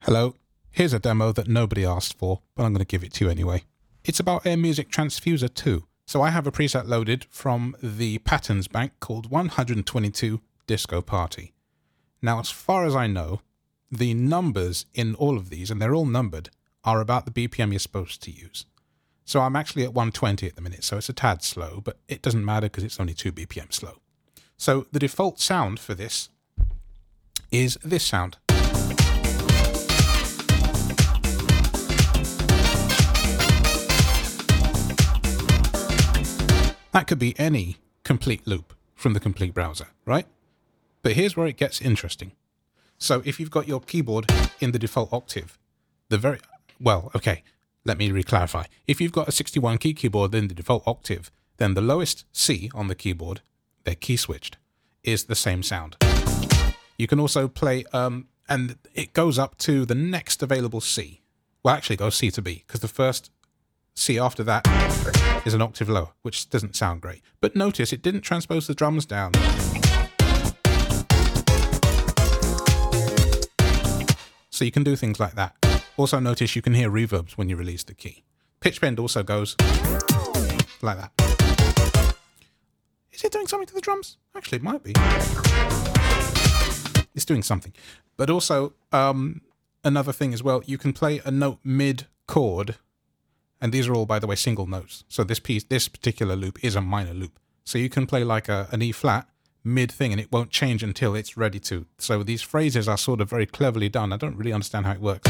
Hello, here's a demo that nobody asked for, but I'm going to give it to you anyway. It's about AirMusic Transfuser 2. So I have a preset loaded from the patterns bank called 122 Disco Party. Now, as far as I know, the numbers in all of these, and they're all numbered, are about the BPM you're supposed to use. So I'm actually at 120 at the minute, so it's a tad slow, but it doesn't matter because it's only 2 BPM slow. So the default sound for this is this sound. That could be any complete loop from the complete browser, right? But here's where it gets interesting. So if you've got your keyboard in the default octave, let me re-clarify. If you've got a 61 key keyboard in the default octave, then the lowest C on the keyboard, they're key switched, is the same sound. You can also play, and it goes up to the next available C. Well, actually it goes C to B, because the first C after that is an octave lower, which doesn't sound great. But notice it didn't transpose the drums down. So you can do things like that. Also notice you can hear reverbs when you release the key. Pitch bend also goes like that. Is it doing something to the drums? Actually, it might be. It's doing something. But also, another thing as well, you can play a note mid-chord. And these are all, by the way, single notes. So this particular loop is a minor loop. So you can play like an E flat mid thing and it won't change until it's ready to. So these phrases are sort of very cleverly done. I don't really understand how it works.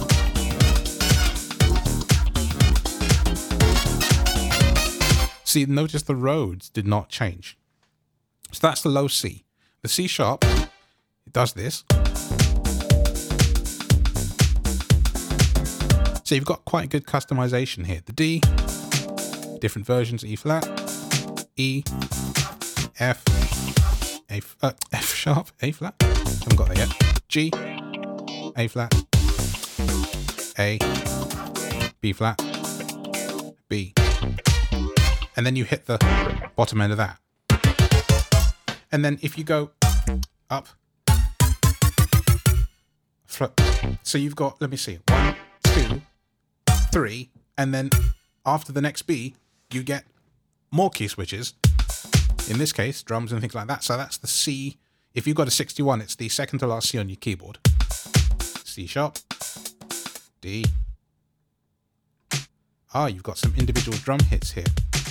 See, notice the Rhodes did not change. So that's the low C. The C sharp, it does this. So you've got quite good customization here. The D, different versions, E flat, E, F, F sharp, A flat, haven't got that yet, G, A flat, A, B flat, B. And then you hit the bottom end of that. And then if you go up, so you've got, let me see, 1, 2, 3, and then after the next B, you get more key switches. In this case, drums and things like that. So that's the C. If you've got a 61, it's the second to last C on your keyboard. C sharp, D. You've got some individual drum hits here.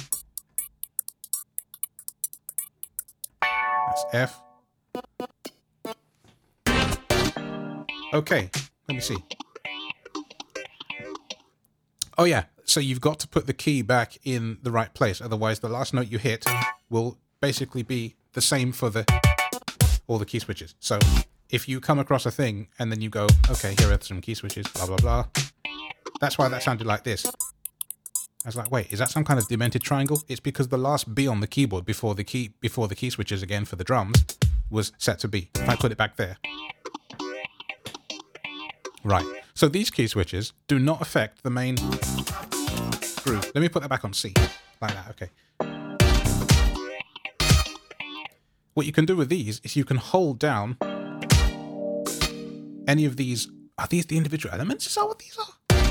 That's F. Okay, let me see. Oh yeah, so you've got to put the key back in the right place. Otherwise, the last note you hit will basically be the same for all the key switches. So if you come across a thing and then you go, okay, here are some key switches, blah, blah, blah. That's why that sounded like this. I was like, wait, is that some kind of demented triangle? It's because the last B on the keyboard before the key switches again for the drums was set to B. If I put it back there. Right. So these key switches do not affect the main groove. Let me put that back on C. Like that, okay. What you can do with these is you can hold down any of these. Are these the individual elements? Is that what these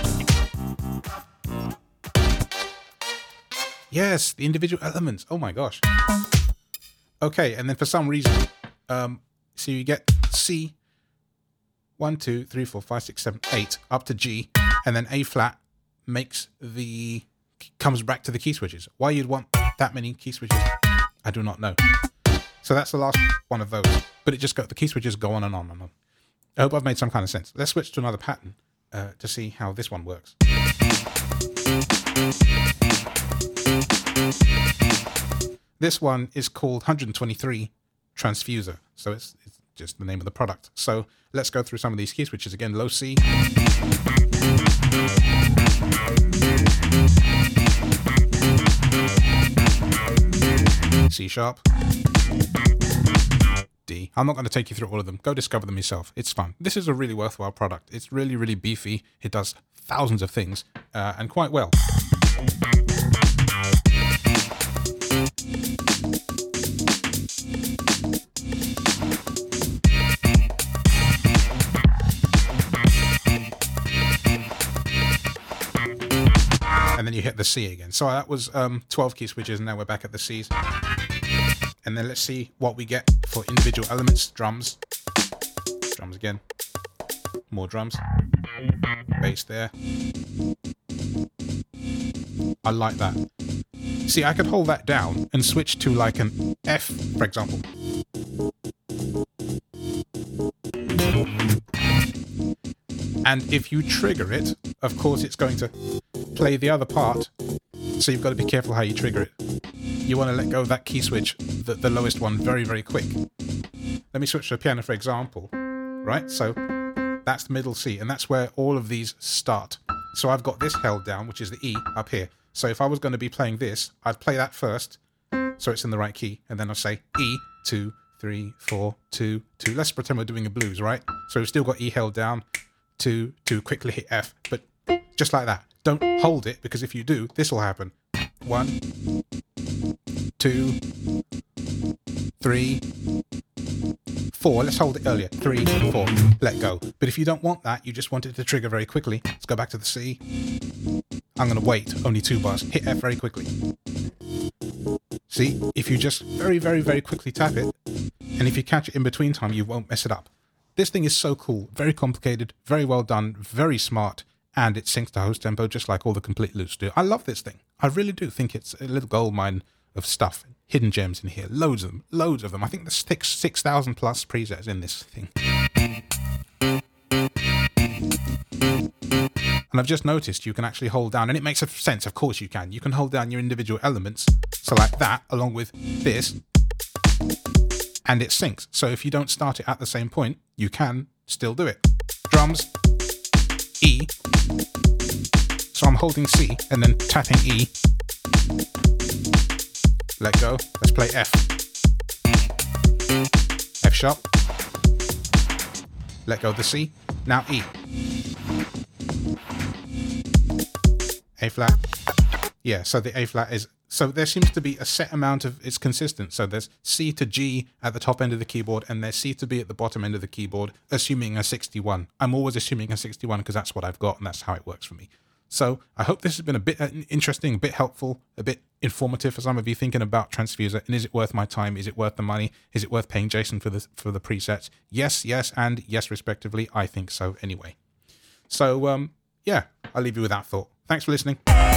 are? Yes, the individual elements. Oh my gosh. Okay, and then for some reason, so you get C, 1, 2, 3, 4, 5, 6, 7, 8, up to G, and then A flat comes back to the key switches. Why you'd want that many key switches, I do not know. So that's the last one of those. But the key switches go on and on and on. I hope I've made some kind of sense. Let's switch to another pattern to see how this one works. This one is called 123 Transfuser. So it's just the name of the product. So let's go through some of these key switches again. Low C. C sharp. D. I'm not going to take you through all of them. Go discover them yourself. It's fun. This is a really worthwhile product. It's really, really beefy. It does thousands of things and quite well. and then you hit the C again. So that was 12 key switches, and now we're back at the Cs. And then let's see what we get for individual elements. Drums. Drums again. More drums. Bass there. I like that. See, I could hold that down and switch to like an F, for example. And if you trigger it, of course it's going to play the other part. So you've got to be careful how you trigger it. You want to let go of that key switch, the lowest one, very, very quick. Let me switch to a piano, for example. Right? So that's the middle C, and that's where all of these start. So I've got this held down, which is the E up here. So if I was going to be playing this, I'd play that first, so it's in the right key, and then I'll say E, 2, 3, 4, 2, 2. Let's pretend we're doing a blues, right? So we've still got E held down, 2, quickly hit F, but just like that. Don't hold it, because if you do, this will happen. 1, 2, 3, 4. Let's hold it earlier. 3, 4. Let go. But if you don't want that, you just want it to trigger very quickly. Let's go back to the C. I'm going to wait. Only 2 bars. Hit F very quickly. See? If you just very, very, very quickly tap it, and if you catch it in between time, you won't mess it up. This thing is so cool. Very complicated. Very well done. Very smart. And it syncs to host tempo just like all the complete loops do. I love this thing. I really do think it's a little goldmine of stuff. Hidden gems in here. Loads of them. Loads of them. I think there's 6,000 plus presets in this thing. And I've just noticed you can actually hold down, and it makes sense, of course you can. You can hold down your individual elements, so like that, along with this, and it syncs. So if you don't start it at the same point, you can still do it. Drums, E. So I'm holding C, and then tapping E. Let go. Let's play F. F sharp. Let go of the C. Now E. A flat. Yeah, so the A flat is... So there seems to be a set amount of... It's consistent. So there's C to G at the top end of the keyboard, and there's C to B at the bottom end of the keyboard, assuming a 61. I'm always assuming a 61 because that's what I've got, and that's how it works for me. So I hope this has been a bit interesting, a bit helpful, a bit informative for some of you thinking about Transfuser. And is it worth my time? Is it worth the money? Is it worth paying Jason for the presets? Yes, yes, and yes, respectively. I think so anyway. So, yeah, I'll leave you with that thought. Thanks for listening.